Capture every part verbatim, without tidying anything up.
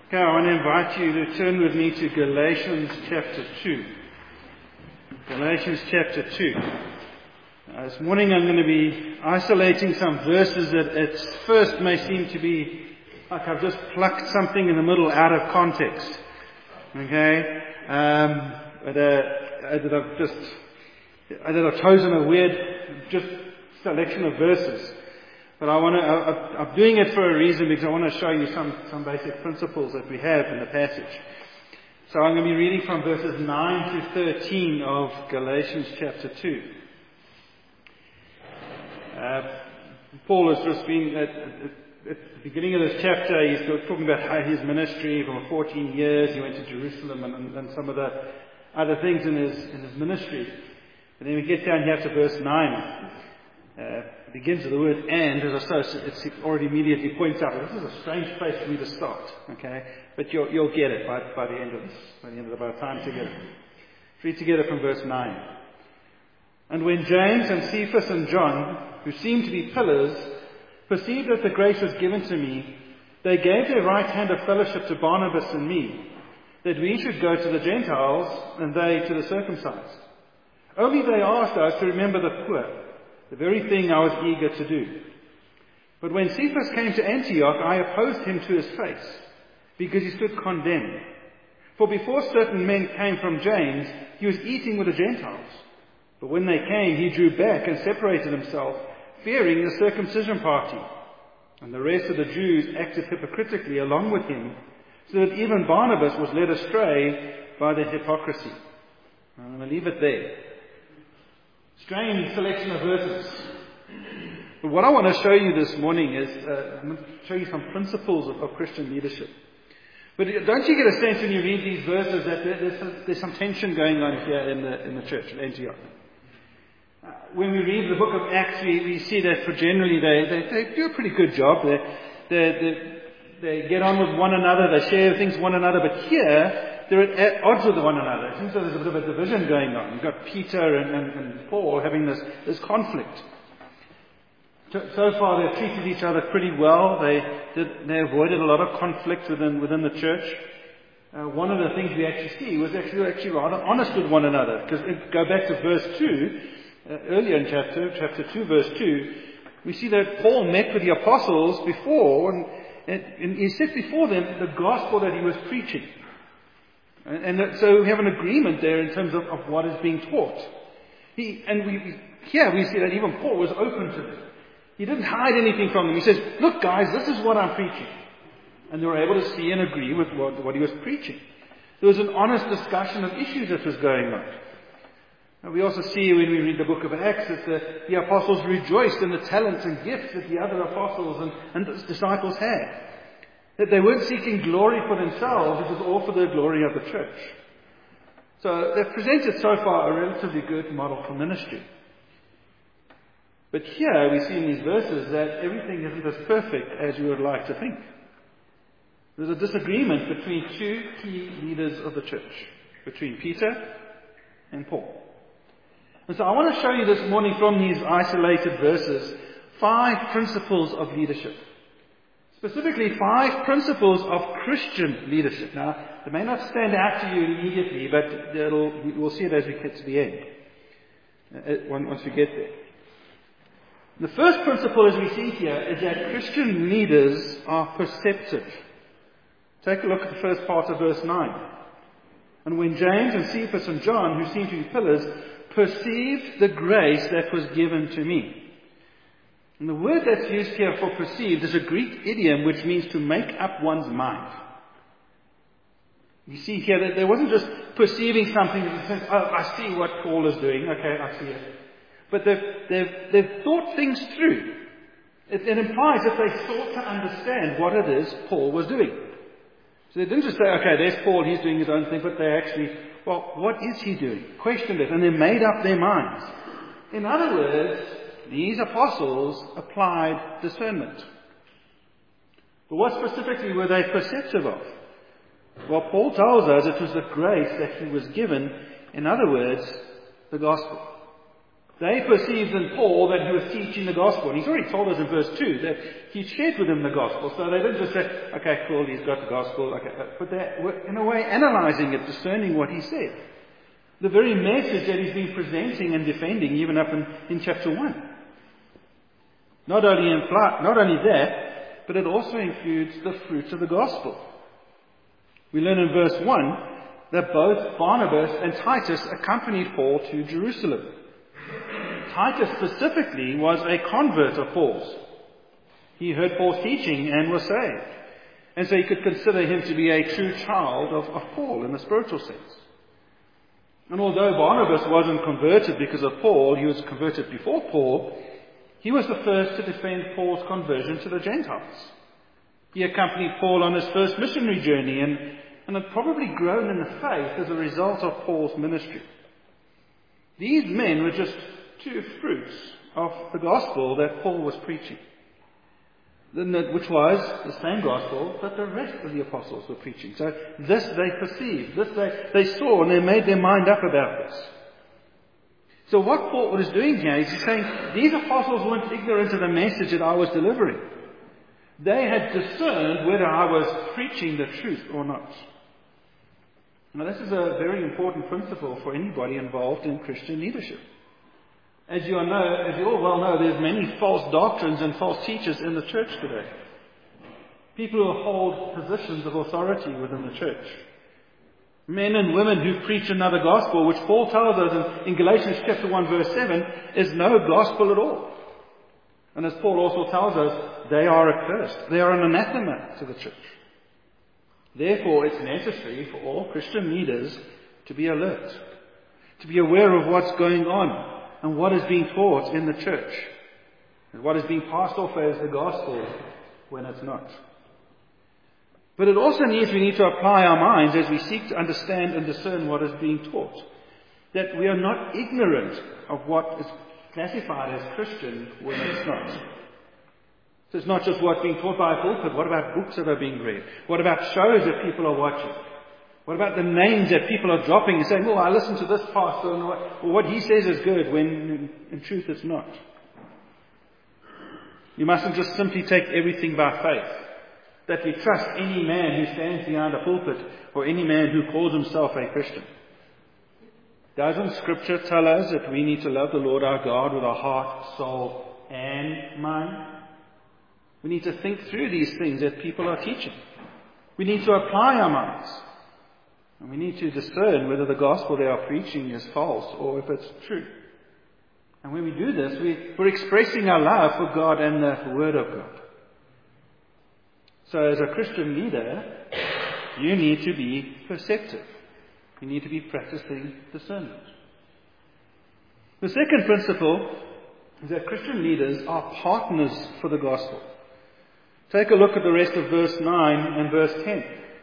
Okay, I want to invite you to turn with me to Galatians chapter two. Galatians chapter two. Uh, this morning I'm going to be isolating some verses that at first may seem to be like I've just plucked something in the middle out of context. Okay? Um, but, uh, that I've just, that I've chosen a weird, just selection of verses. But I want to, I, I'm doing it for a reason because I want to show you some, some basic principles that we have in the passage. So I'm going to be reading from verses nine to thirteen of Galatians chapter two. Uh, Paul has just been, at, at, at the beginning of this chapter, he's talking about how his ministry for fourteen years, he went to Jerusalem and, and, and some of the other things in his, in his ministry. And then we get down here to verse nine. Uh, it begins with the word and, as I say, it already immediately points out, this is a strange place for me to start, okay? But you'll, you'll get it by, by the end of this, by the end of our time together. Read together from verse nine. And when James and Cephas and John, who seemed to be pillars, perceived that the grace was given to me, they gave their right hand of fellowship to Barnabas and me, that we should go to the Gentiles and they to the circumcised. Only they asked us to remember the poor, the very thing I was eager to do. But when Cephas came to Antioch, I opposed him to his face, because he stood condemned. For before certain men came from James, he was eating with the Gentiles. But when they came, he drew back and separated himself, fearing the circumcision party. And the rest of the Jews acted hypocritically along with him, so that even Barnabas was led astray by their hypocrisy. I'm going to leave it there. Strange selection of verses. But what I want to show you this morning is, uh, I'm going to show you some principles of, of Christian leadership. But don't you get a sense when you read these verses that there, there's, some, there's some tension going on here in the, in the church at Antioch? Uh, when we read the book of Acts, we, we see that for generally they, they, they do a pretty good job. They, they, they, they get on with one another, they share things with one another. But here, they're at odds with one another. It seems like there's a bit of a division going on. You've got Peter and, and, and Paul having this, this conflict. So, so far they've treated each other pretty well. They did, they avoided a lot of conflict within, within the church. Uh, one of the things we actually see was actually, actually rather honest with one another. Because if go back to verse two, uh, earlier in chapter, chapter two, verse two, we see that Paul met with the apostles before, and, and, and he set before them the gospel that he was preaching. And, and so we have an agreement there in terms of, of what is being taught. He, and we, we, here we see that even Paul was open to them. He didn't hide anything from them. He says, look guys, this is what I'm preaching. And they were able to see and agree with what, what he was preaching. There was an honest discussion of issues that was going on. And we also see when we read the book of Acts that the, the apostles rejoiced in the talents and gifts that the other apostles and, and disciples had. That they weren't seeking glory for themselves, it was all for the glory of the church. So they've presented so far a relatively good model for ministry. But here we see in these verses that everything isn't as perfect as we would like to think. There's a disagreement between two key leaders of the church, between Peter and Paul. And so I want to show you this morning from these isolated verses five principles of leadership. Specifically, five principles of Christian leadership. Now, they may not stand out to you immediately, but it'll, we'll see it as we get to the end, uh, once we get there. The first principle, as we see here, is that Christian leaders are perceptive. Take a look at the first part of verse nine. And when James and Cephas and John, who seemed to be pillars, perceived the grace that was given to me. And the word that's used here for perceived is a Greek idiom which means to make up one's mind. You see here that there wasn't just perceiving something in the sense, oh, I see what Paul is doing. Okay, I see it. But they've, they've, they've thought things through. It, it implies that they sought to understand what it is Paul was doing. So they didn't just say, okay, there's Paul, he's doing his own thing, but they actually, well, what is he doing? Questioned it, and they made up their minds. In other words, these apostles applied discernment. But what specifically were they perceptive of? Well, Paul tells us it was the grace that he was given. In other words, the gospel. They perceived in Paul that he was teaching the gospel. And he's already told us in verse two that he shared with them the gospel. So they didn't just say, okay, cool, he's got the gospel. Okay, but they were, in a way, analyzing it, discerning what he said. The very message that he's been presenting and defending, even up in, in chapter one. Not only, imply, not only that, but it also includes the fruits of the gospel. We learn in verse one that both Barnabas and Titus accompanied Paul to Jerusalem. Titus specifically was a convert of Paul's. He heard Paul's teaching and was saved. And so you could consider him to be a true child of, of Paul in the spiritual sense. And although Barnabas wasn't converted because of Paul, he was converted before Paul, he was the first to defend Paul's conversion to the Gentiles. He accompanied Paul on his first missionary journey and, and had probably grown in the faith as a result of Paul's ministry. These men were just two fruits of the gospel that Paul was preaching, which was the same gospel that the rest of the apostles were preaching. So this they perceived, this they, they saw, and they made their mind up about this. So what Paul was doing here is he's saying, these apostles weren't ignorant of the message that I was delivering. They had discerned whether I was preaching the truth or not. Now this is a very important principle for anybody involved in Christian leadership. As you all know, as you all well know, there's many false doctrines and false teachers in the church today. People who hold positions of authority within the church. Men and women who preach another gospel, which Paul tells us in, in Galatians chapter one verse seven, is no gospel at all. And as Paul also tells us, they are accursed. They are an anathema to the church. Therefore, it's necessary for all Christian leaders to be alert, to be aware of what's going on and what is being taught in the church, and what is being passed off as the gospel when it's not. But it also means we need to apply our minds as we seek to understand and discern what is being taught. That we are not ignorant of what is classified as Christian when it's not. So it's not just what's being taught by a pulpit. What about books that are being read? What about shows that people are watching? What about the names that people are dropping and saying, oh, I listen to this pastor, and what, or what he says is good, when in, in truth it's not. You mustn't just simply take everything by faith. That we trust any man who stands behind a pulpit or any man who calls himself a Christian. Doesn't Scripture tell us that we need to love the Lord our God with our heart, soul, and mind? We need to think through these things that people are teaching. We need to apply our minds. And we need to discern whether the gospel they are preaching is false or if it's true. And when we do this, we, we're expressing our love for God and the Word of God. So as a Christian leader, you need to be perceptive. You need to be practicing discernment. The second principle is that Christian leaders are partners for the gospel. Take a look at the rest of verse nine and verse ten.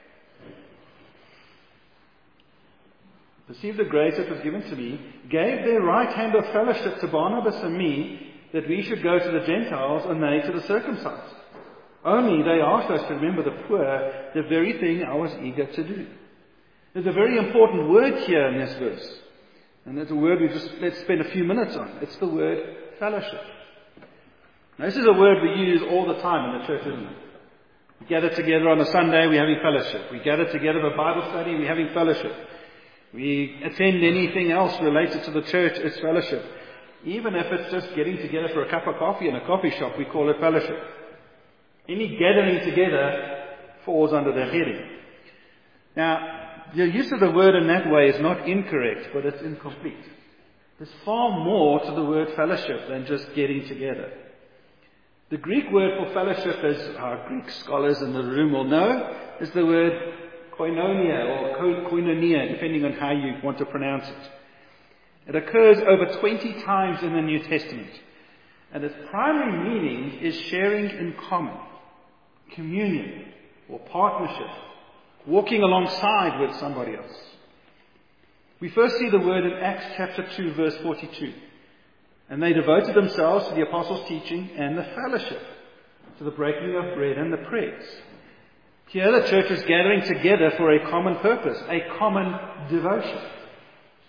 Receive the grace that was given to me, gave their right hand of fellowship to Barnabas and me, that we should go to the Gentiles and they to the circumcised. Only they asked us to remember the poor, the very thing I was eager to do. There's a very important word here in this verse. And it's a word we just let's spend a few minutes on. It's the word fellowship. Now, this is a word we use all the time in the church, isn't it? We gather together on a Sunday, we're having fellowship. We gather together for Bible study, we're having fellowship. We attend anything else related to the church, it's fellowship. Even if it's just getting together for a cup of coffee in a coffee shop, we call it fellowship. Any gathering together falls under that heading. Now, the use of the word in that way is not incorrect, but it's incomplete. There's far more to the word fellowship than just getting together. The Greek word for fellowship, as our Greek scholars in the room will know, is the word koinonia or koinonia, depending on how you want to pronounce it. It occurs over twenty times in the New Testament. And its primary meaning is sharing in common, communion or partnership, walking alongside with somebody else. We first see the word in Acts chapter two, verse forty-two. And they devoted themselves to the apostles' teaching and the fellowship, to the breaking of bread and the prayers. Here the church is gathering together for a common purpose, a common devotion.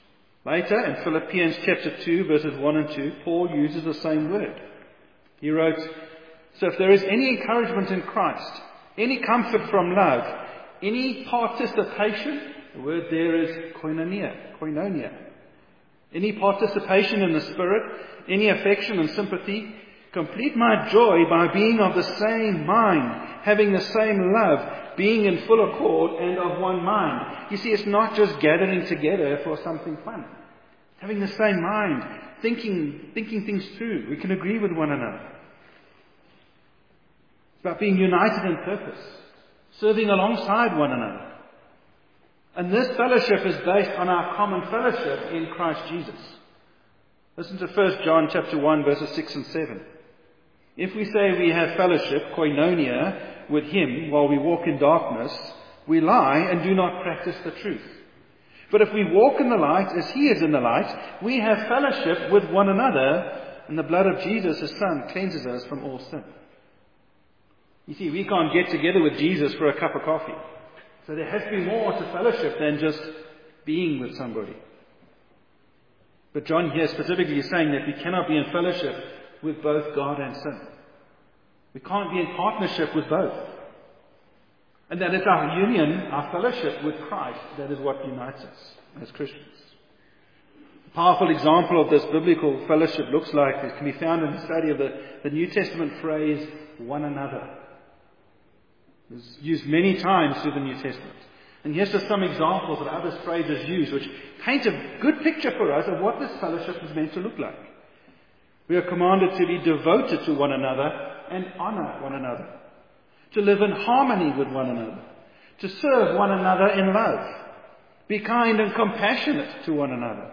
Later, in Philippians chapter two, verses one and two, Paul uses the same word. He wrote, "So if there is any encouragement in Christ, any comfort from love, any participation," the word there is koinonia, koinonia, "any participation in the Spirit, any affection and sympathy, complete my joy by being of the same mind, having the same love, being in full accord and of one mind." You see, it's not just gathering together for something fun. Having the same mind, thinking, thinking things through. We can agree with one another. It's about being united in purpose, serving alongside one another. And this fellowship is based on our common fellowship in Christ Jesus. Listen to First John chapter one, verses six and seven. "If we say we have fellowship, koinonia, with him while we walk in darkness, we lie and do not practice the truth. But if we walk in the light as he is in the light, we have fellowship with one another, and the blood of Jesus, his Son, cleanses us from all sin." You see, we can't get together with Jesus for a cup of coffee. So there has to be more to fellowship than just being with somebody. But John here specifically is saying that we cannot be in fellowship with both God and sin. We can't be in partnership with both. And that it's our union, our fellowship with Christ, that is what unites us as Christians. A powerful example of this biblical fellowship looks like, it can be found in the study of the, the New Testament phrase, one another. It's used many times through the New Testament. And here's just some examples that other phrases use, which paint a good picture for us of what this fellowship is meant to look like. We are commanded to be devoted to one another and honor one another, to live in harmony with one another, to serve one another in love, be kind and compassionate to one another.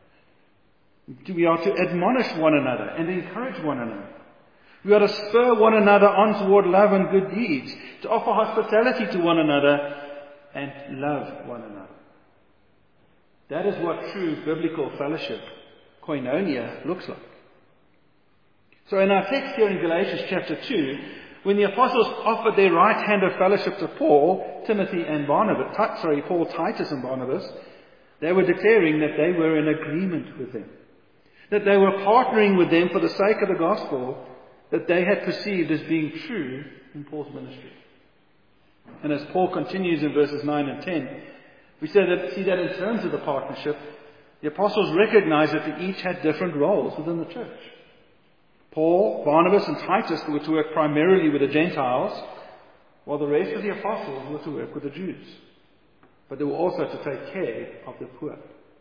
We are to admonish one another and encourage one another. We are to spur one another on toward love and good deeds, to offer hospitality to one another and love one another. That is what true biblical fellowship, koinonia, looks like. So in our text here in Galatians chapter two, when the apostles offered their right hand of fellowship to Paul, Timothy and Barnabas, sorry, Paul, Titus and Barnabas, they were declaring that they were in agreement with them, that they were partnering with them for the sake of the gospel that they had perceived as being true in Paul's ministry. And as Paul continues in verses nine and ten, we see that, see that in terms of the partnership, the apostles recognized that they each had different roles within the church. Paul, Barnabas and Titus were to work primarily with the Gentiles, while the rest of the apostles were to work with the Jews. But they were also to take care of the poor.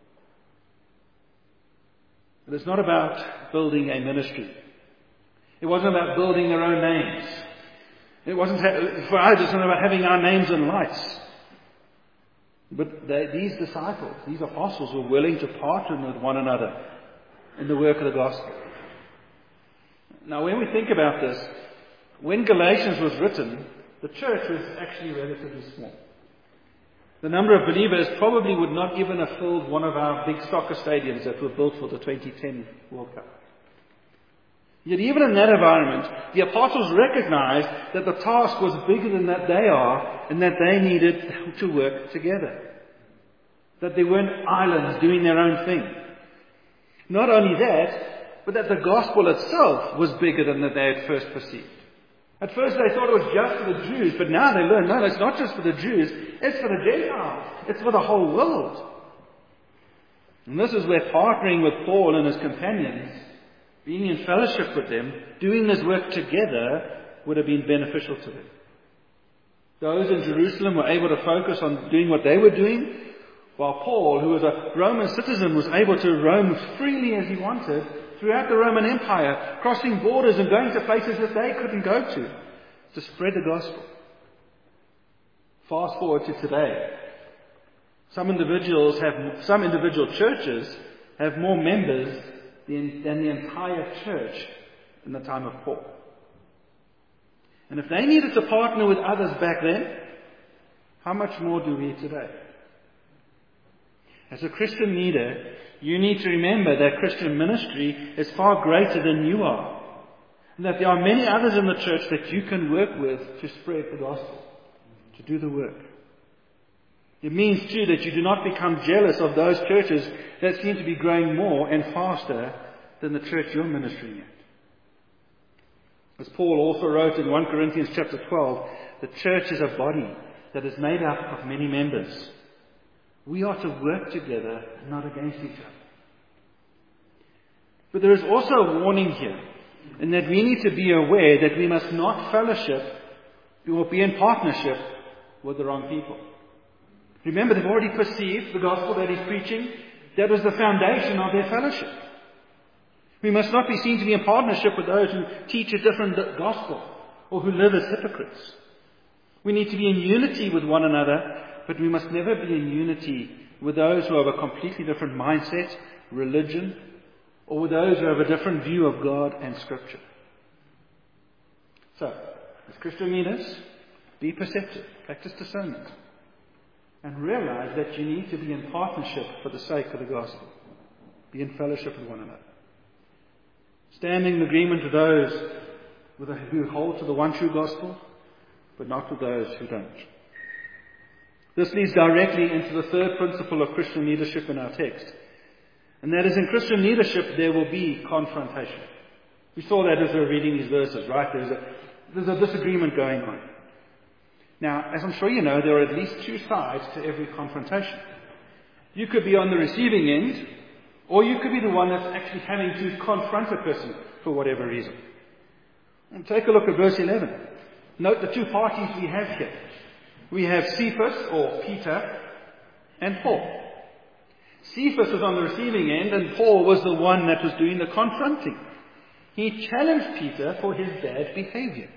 But it's not about building a ministry. It wasn't about building their own names. It wasn't, for us, it's not about having our names in lights. But they, these disciples, these apostles were willing to partner with one another in the work of the gospel. Now, when we think about this, when Galatians was written, the church was actually relatively small. The number of believers probably would not even have filled one of our big soccer stadiums that were built for the twenty ten World Cup. Yet even in that environment, the apostles recognized that the task was bigger than that they are, and that they needed to work together. That they weren't islands doing their own thing. Not only that, but that the gospel itself was bigger than that they had first perceived. At first they thought it was just for the Jews, but now they learn, no, it's not just for the Jews, it's for the Gentiles. It's for the whole world. And this is where partnering with Paul and his companions, being in fellowship with them, doing this work together, would have been beneficial to them. Those in Jerusalem were able to focus on doing what they were doing, while Paul, who was a Roman citizen, was able to roam freely as he wanted throughout the Roman Empire, crossing borders and going to places that they couldn't go to, to spread the gospel. Fast forward to today. Some individuals have, some individual churches have more members than, than the entire church in the time of Paul. And if they needed to partner with others back then, how much more do we today? As a Christian leader, you need to remember that Christian ministry is far greater than you are. And that there are many others in the church that you can work with to spread the gospel, to do the work. It means too that you do not become jealous of those churches that seem to be growing more and faster than the church you're ministering at. As Paul also wrote in First Corinthians chapter twelve, the church is a body that is made up of many members. We are to work together, not against each other. But there is also a warning here, in that we need to be aware that we must not fellowship or be in partnership with the wrong people. Remember, they've already perceived the gospel that he's preaching. That was the foundation of their fellowship. We must not be seen to be in partnership with those who teach a different gospel or who live as hypocrites. We need to be in unity with one another, but we must never be in unity with those who have a completely different mindset, religion, or with those who have a different view of God and Scripture. So, as Christian leaders, be perceptive, practice discernment, and realize that you need to be in partnership for the sake of the gospel. Be in fellowship with one another. Standing in agreement with those who hold to the one true gospel, but not with those who don't. This leads directly into the third principle of Christian leadership in our text. And that is, in Christian leadership there will be confrontation. We saw that as we were reading these verses, right? There's a, there's a disagreement going on. Now, as I'm sure you know, there are at least two sides to every confrontation. You could be on the receiving end, or you could be the one that's actually having to confront a person for whatever reason. And take a look at verse eleven. Note the two parties we have here. We have Cephas, or Peter, and Paul. Cephas was on the receiving end, and Paul was the one that was doing the confronting. He challenged Peter for his bad behavior.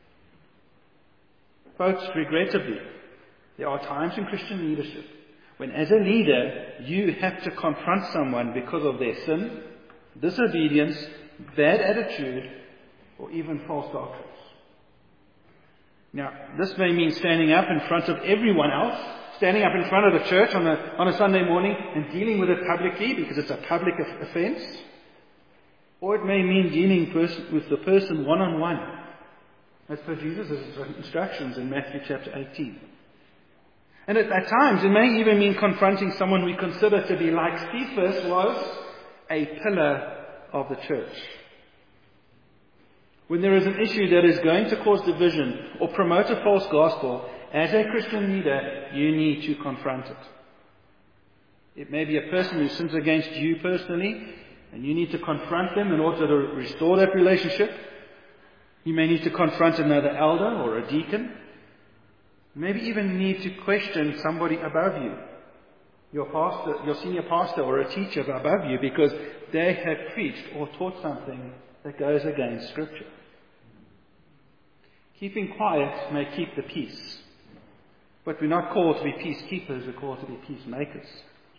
Folks, regrettably, there are times in Christian leadership when, as a leader, you have to confront someone because of their sin, disobedience, bad attitude, or even false doctrines. Now, this may mean standing up in front of everyone else, standing up in front of the church on a, on a Sunday morning and dealing with it publicly because it's a public offense. Or it may mean dealing pers- with the person one-on-one, as per Jesus' instructions in Matthew chapter eighteen. And at, at times it may even mean confronting someone we consider to be, like Cephas was, a pillar of the church. When there is an issue that is going to cause division or promote a false gospel, as a Christian leader, you need to confront it. It may be a person who sins against you personally, and you need to confront them in order to restore that relationship. You may need to confront another elder or a deacon. Maybe even need to question somebody above you, your pastor, your senior pastor or a teacher above you, because they have preached or taught something that goes against Scripture. Keeping quiet may keep the peace, but we're not called to be peacekeepers, we're called to be peacemakers.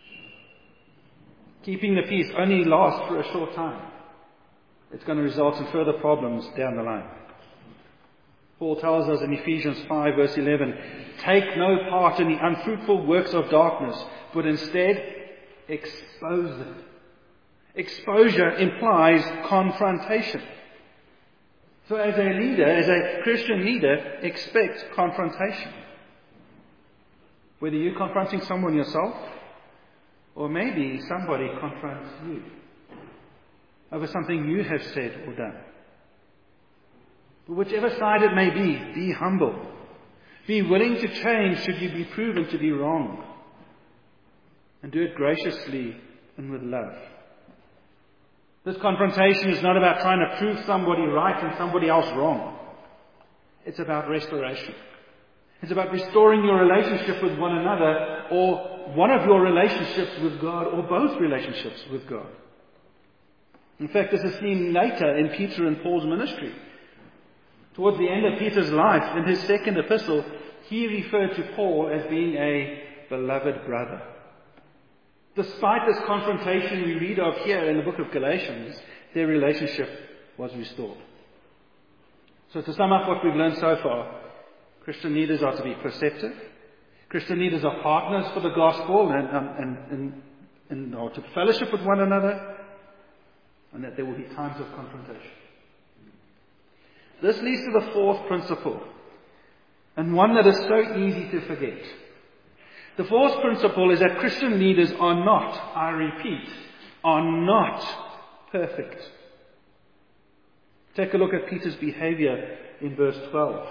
Keeping the peace only lasts for a short time. It's going to result in further problems down the line. Paul tells us in Ephesians five verse eleven, take no part in the unfruitful works of darkness, but instead expose them. Exposure implies confrontation. So as a leader, as a Christian leader, expect confrontation. Whether you're confronting someone yourself, or maybe somebody confronts you over something you have said or done. But whichever side it may be, be humble. Be willing to change should you be proven to be wrong. And do it graciously and with love. This confrontation is not about trying to prove somebody right and somebody else wrong. It's about restoration. It's about restoring your relationship with one another, or one of your relationships with God, or both relationships with God. In fact, this is seen later in Peter and Paul's ministry. Towards the end of Peter's life, in his second epistle, he referred to Paul as being a beloved brother. Despite this confrontation we read of here in the book of Galatians, their relationship was restored. So to sum up what we've learned so far, Christian leaders are to be perceptive. Christian leaders are partners for the gospel and, and, and, and are to fellowship with one another, and that there will be times of confrontation. This leads to the fourth principle, and one that is so easy to forget. The fourth principle is that Christian leaders are not, I repeat, are not perfect. Take a look at Peter's behavior in verse twelve.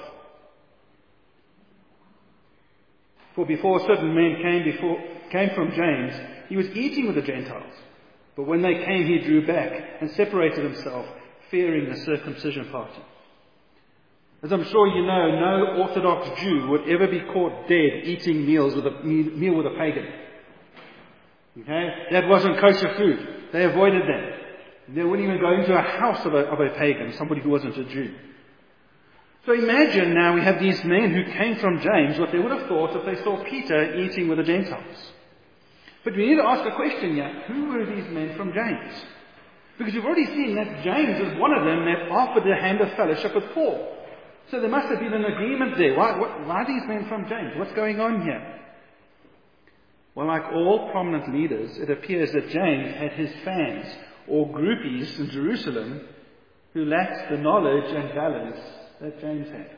For before certain men came before came from James, he was eating with the Gentiles. But when they came, he drew back and separated himself, fearing the circumcision party. As I'm sure you know, no Orthodox Jew would ever be caught dead eating meals with a meal with a pagan. Okay? That wasn't kosher food. They avoided that. They wouldn't even go into a house of a, of a pagan, somebody who wasn't a Jew. So imagine now we have these men who came from James, what they would have thought if they saw Peter eating with the Gentiles. But we need to ask a question here. Who were these men from James? Because you've already seen that James was one of them that offered a hand of fellowship with Paul. So there must have been an agreement there. Why, what, why are these men from James? What's going on here? Well, like all prominent leaders, it appears that James had his fans or groupies in Jerusalem who lacked the knowledge and values that James had.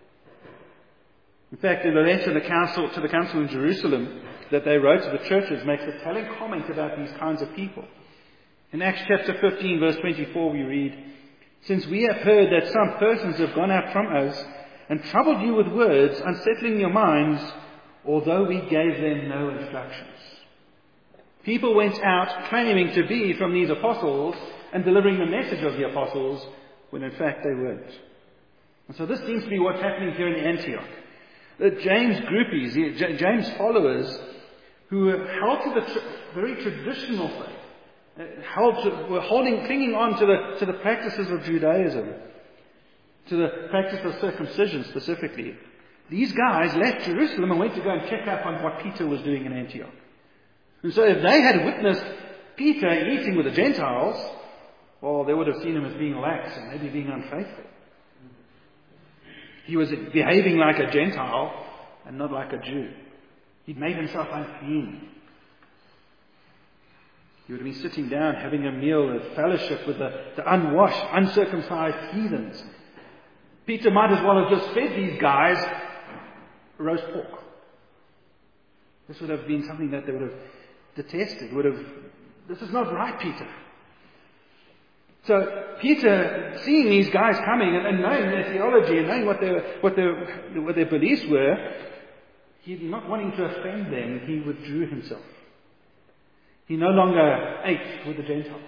In fact, in the letter to the council, to the council in Jerusalem that they wrote to the churches makes a telling comment about these kinds of people. In Acts chapter fifteen, verse twenty-four, we read, "Since we have heard that some persons have gone out from us and troubled you with words, unsettling your minds, although we gave them no instructions." People went out claiming to be from these apostles and delivering the message of the apostles, when in fact they weren't. And so this seems to be what's happening here in Antioch. The James groupies, James followers, who were held to the tr- very traditional faith, held to, were holding, clinging on to the, to the practices of Judaism, to the practice of circumcision specifically. These guys left Jerusalem and went to go and check up on what Peter was doing in Antioch. And so if they had witnessed Peter eating with the Gentiles, well, they would have seen him as being lax and maybe being unfaithful. He was behaving like a Gentile and not like a Jew. He'd made himself unclean. He would have been sitting down having a meal of fellowship with the, the unwashed, uncircumcised heathens. Peter might as well have just fed these guys roast pork. This would have been something that they would have detested. Would have, this is not right, Peter. So Peter, seeing these guys coming and, and knowing their theology and knowing what their what their what their beliefs were, he not wanting to offend them, he withdrew himself. He no longer ate with the Gentiles.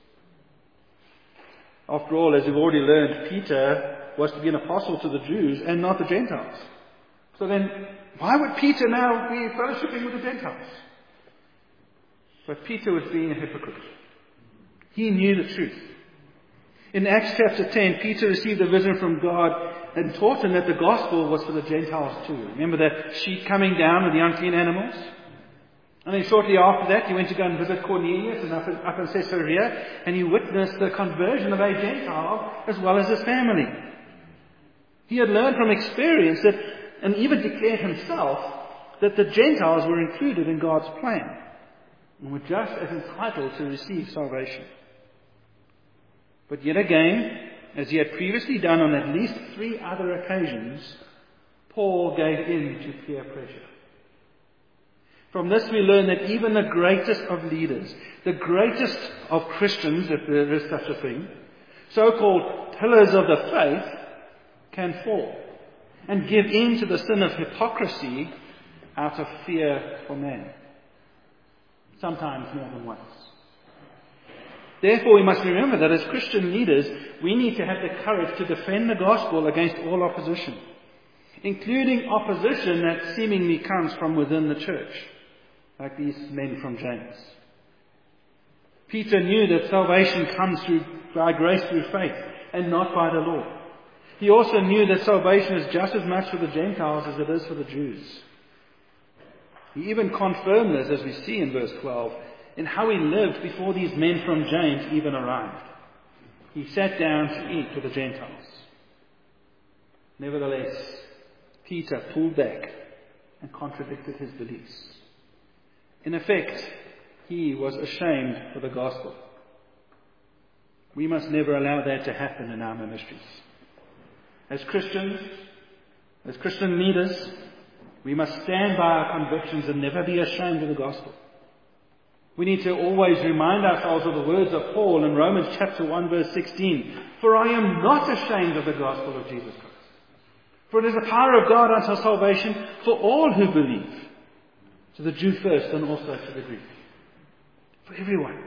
After all, as we've already learned, Peter was to be an apostle to the Jews and not the Gentiles. So then, why would Peter now be fellowshipping with the Gentiles? But Peter was being a hypocrite. He knew the truth. In Acts chapter ten, Peter received a vision from God and taught him that the gospel was for the Gentiles too. Remember that sheep coming down with the unclean animals? And then shortly after that, he went to go and visit Cornelius and up in, up in Caesarea, and he witnessed the conversion of a Gentile as well as his family. He had learned from experience that, and even declared himself, that the Gentiles were included in God's plan and were just as entitled to receive salvation. But yet again, as he had previously done on at least three other occasions, Paul gave in to peer pressure. From this we learn that even the greatest of leaders, the greatest of Christians, if there is such a thing, so-called pillars of the faith, can fall and give in to the sin of hypocrisy out of fear for man. Sometimes more than once. Therefore, we must remember that as Christian leaders, we need to have the courage to defend the gospel against all opposition, including opposition that seemingly comes from within the church, like these men from James. Peter knew that salvation comes through by grace through faith and not by the law. He also knew that salvation is just as much for the Gentiles as it is for the Jews. He even confirmed this, as we see in verse twelve, in how he lived before these men from James even arrived. He sat down to eat with the Gentiles. Nevertheless, Peter pulled back and contradicted his beliefs. In effect, he was ashamed for the gospel. We must never allow that to happen in our ministries. As Christians, as Christian leaders, We must stand by our convictions and never be ashamed of the gospel. We need to always remind ourselves of the words of Paul in Romans chapter one verse sixteen. For I am not ashamed of the gospel of Jesus Christ. For it is the power of God unto salvation for all who believe. To the Jew first and also to the Greek. For everyone.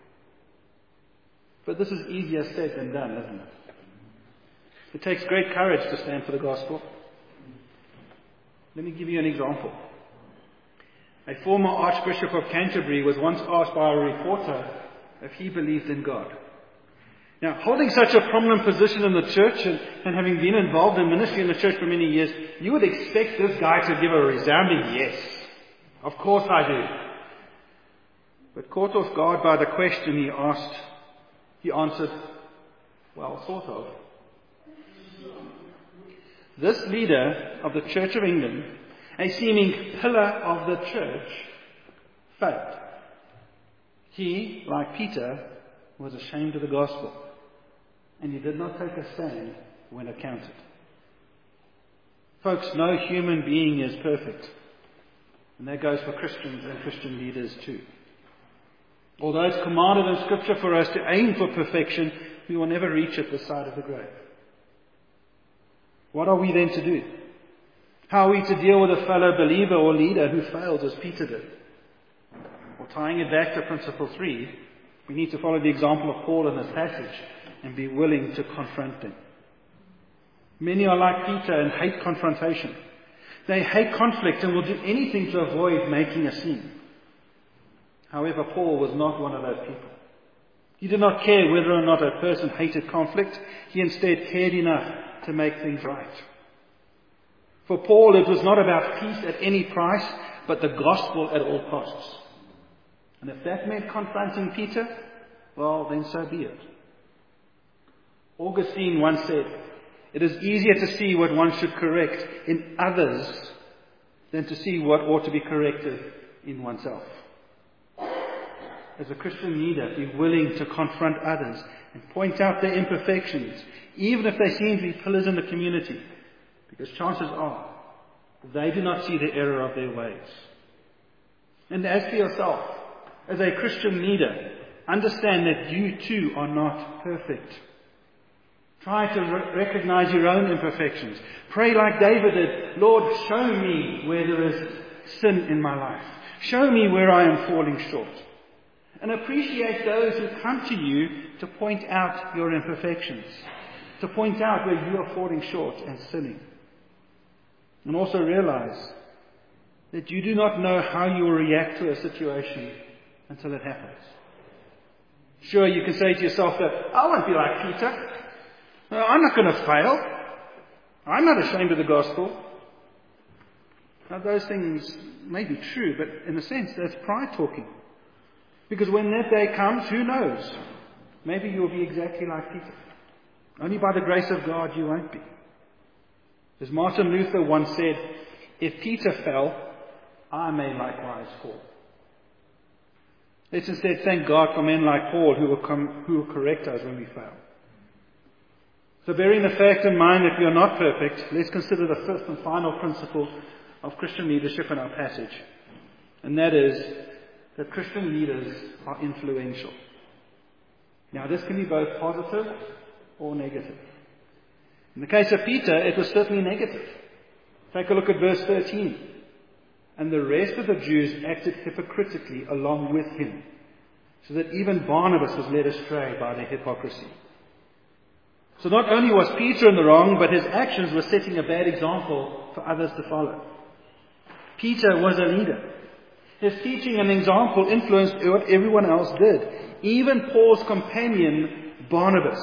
But this is easier said than done, isn't it? It takes great courage to stand for the gospel. Let me give you an example. A former Archbishop of Canterbury was once asked by a reporter if he believed in God. Now, holding such a prominent position in the church and, and having been involved in ministry in the church for many years, you would expect this guy to give a resounding yes. Of course I do. But caught off guard by the question he asked, he answered, well, sort of. This leader of the Church of England, a seeming pillar of the church, failed. He, like Peter, was ashamed of the gospel, and he did not take a stand when it counted. Folks, no human being is perfect, and that goes for Christians and Christian leaders too. Although it's commanded in Scripture for us to aim for perfection, we will never reach it this side of the grave. What are we then to do? How are we to deal with a fellow believer or leader who fails as Peter did? Well, tying it back to principle three, we need to follow the example of Paul in this passage and be willing to confront them. Many are like Peter and hate confrontation. They hate conflict and will do anything to avoid making a scene. However, Paul was not one of those people. He did not care whether or not a person hated conflict. He instead cared enough to make things right. For Paul, it was not about peace at any price, but the gospel at all costs. And if that meant confronting Peter, well, then so be it. Augustine once said, it is easier to see what one should correct in others than to see what ought to be corrected in oneself. As a Christian leader, be willing to confront others and point out their imperfections, even if they seem to be pillars in the community, because chances are they do not see the error of their ways. And as for yourself, as a Christian leader, understand that you too are not perfect. Try to re- recognize your own imperfections. Pray like David did, Lord, show me where there is sin in my life. Show me where I am falling short. And appreciate those who come to you to point out your imperfections, to point out where you are falling short and sinning. And also realize that you do not know how you will react to a situation until it happens. Sure, you can say to yourself that, I won't be like Peter. No, I'm not going to fail. I'm not ashamed of the gospel. Now, those things may be true, but in a sense, that's pride talking. Because when that day comes, who knows? Maybe you'll be exactly like Peter. Only by the grace of God you won't be. As Martin Luther once said, if Peter fell, I may likewise fall. Let's instead thank God for men like Paul who will, come, who will correct us when we fail. So bearing the fact in mind that we are not perfect, let's consider the fifth and final principle of Christian leadership in our passage. And that is that Christian leaders are influential. Now, this can be both positive or negative. In the case of Peter, it was certainly negative. Take a look at verse thirteen. And the rest of the Jews acted hypocritically along with him, so that even Barnabas was led astray by their hypocrisy. So not only was Peter in the wrong, but his actions were setting a bad example for others to follow. Peter was a leader. His teaching and example influenced what everyone else did, even Paul's companion, Barnabas.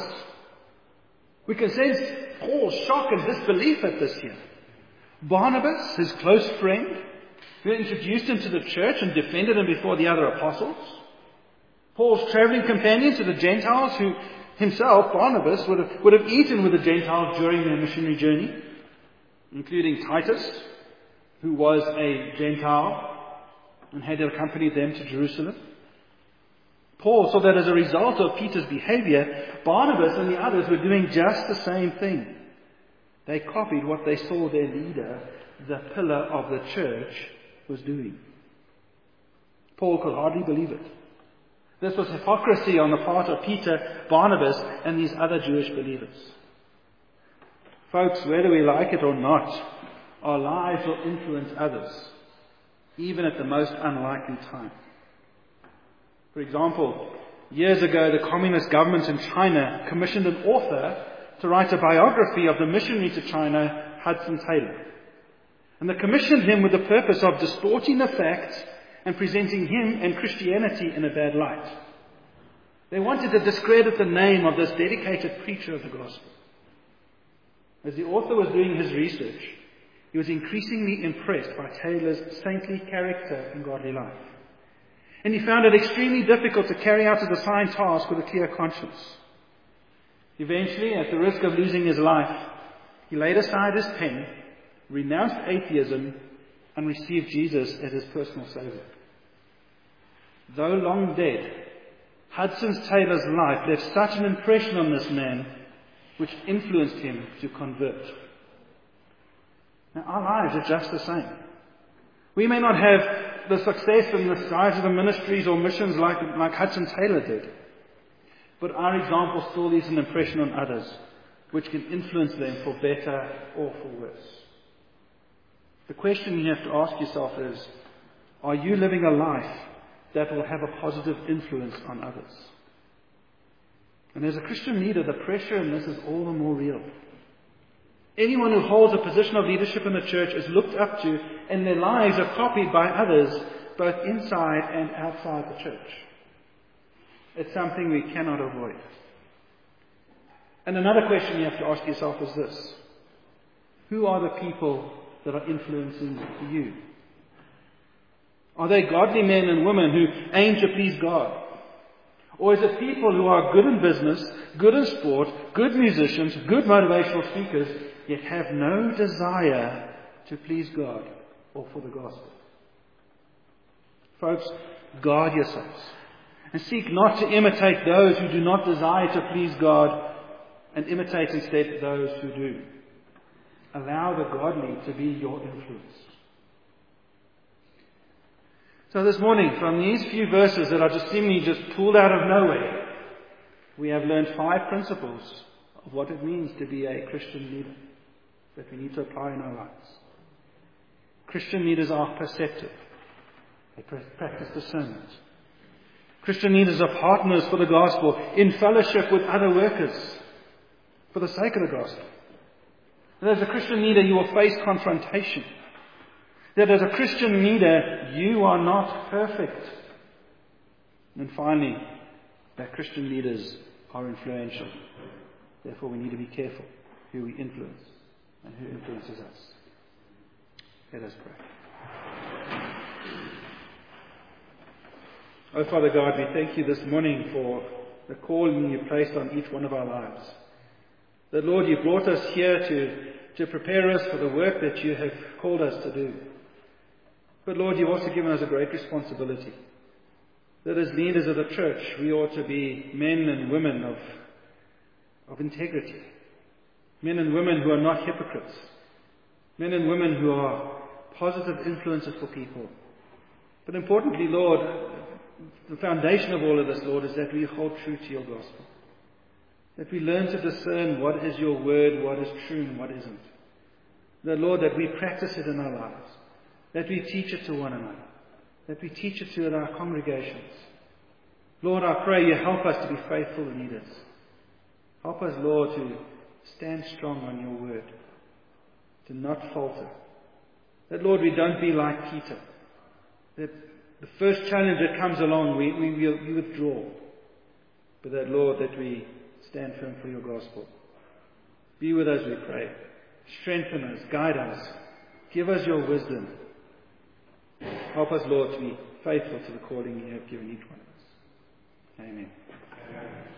We can sense Paul's shock and disbelief at this here. Barnabas, his close friend, who introduced him to the church and defended him before the other apostles. Paul's traveling companion to the Gentiles, who himself, Barnabas, would have, would have eaten with the Gentiles during their missionary journey, including Titus, who was a Gentile and had accompanied them to Jerusalem. Paul saw that as a result of Peter's behavior, Barnabas and the others were doing just the same thing. They copied what they saw their leader the pillar of the church, was doing. Paul could hardly believe it. This was hypocrisy on the part of Peter, Barnabas, and these other Jewish believers. Folks, whether we like it or not, our lives will influence others, even at the most unlikely time. For example, years ago, the communist government in China commissioned an author to write a biography of the missionary to China, Hudson Taylor. And they commissioned him with the purpose of distorting the facts and presenting him and Christianity in a bad light. They wanted to discredit the name of this dedicated preacher of the gospel. As the author was doing his research, he was increasingly impressed by Taylor's saintly character and godly life. And he found it extremely difficult to carry out his assigned task with a clear conscience. Eventually, at the risk of losing his life, he laid aside his pen, renounced atheism, and received Jesus as his personal Savior. Though long dead, Hudson Taylor's life left such an impression on this man, which influenced him to convert. Now, our lives are just the same. We may not have the success and the size of the ministries or missions like, like Hudson Taylor did, but our example still leaves an impression on others, which can influence them for better or for worse. The question you have to ask yourself is, are you living a life that will have a positive influence on others? And as a Christian leader, the pressure in this is all the more real. Anyone who holds a position of leadership in the church is looked up to, and their lives are copied by others, both inside and outside the church. It's something we cannot avoid. And another question you have to ask yourself is this: who are the people that are influencing you? Are they godly men and women who aim to please God? Or is it people who are good in business, good in sport, good musicians, good motivational speakers, yet have no desire to please God or for the gospel? Folks, guard yourselves and seek not to imitate those who do not desire to please God, and imitate instead those who do. Allow the godly to be your influence. So this morning, from these few verses that are just seemingly just pulled out of nowhere, we have learned five principles of what it means to be a Christian leader that we need to apply in our lives. Christian leaders are perceptive. They practice discernment. Christian leaders are partners for the gospel in fellowship with other workers for the sake of the gospel. And as a Christian leader, you will face confrontation. That as a Christian leader, you are not perfect. And finally, that Christian leaders are influential. Therefore, we need to be careful who we influence and who influences us. Let us pray. Oh, Father God, we thank you this morning for the calling you placed on each one of our lives. That, Lord, you brought us here to, to prepare us for the work that you have called us to do. But, Lord, you've also given us a great responsibility. That as leaders of the church, we ought to be men and women of, of integrity. Men and women who are not hypocrites. Men and women who are positive influences for people. But importantly, Lord, the foundation of all of this, Lord, is that we hold true to your gospel. That we learn to discern what is your word, what is true and what isn't. That, Lord, that we practice it in our lives. That we teach it to one another. That we teach it to our congregations. Lord, I pray you help us to be faithful leaders. Help us, Lord, to stand strong on your word. To not falter. That, Lord, we don't be like Peter. That the first challenge that comes along, we, we, we withdraw. But that, Lord, that we stand firm for your gospel. Be with us, we pray. Strengthen us, guide us. Give us your wisdom. Help us, Lord, to be faithful to the calling you have given each one of us. Amen.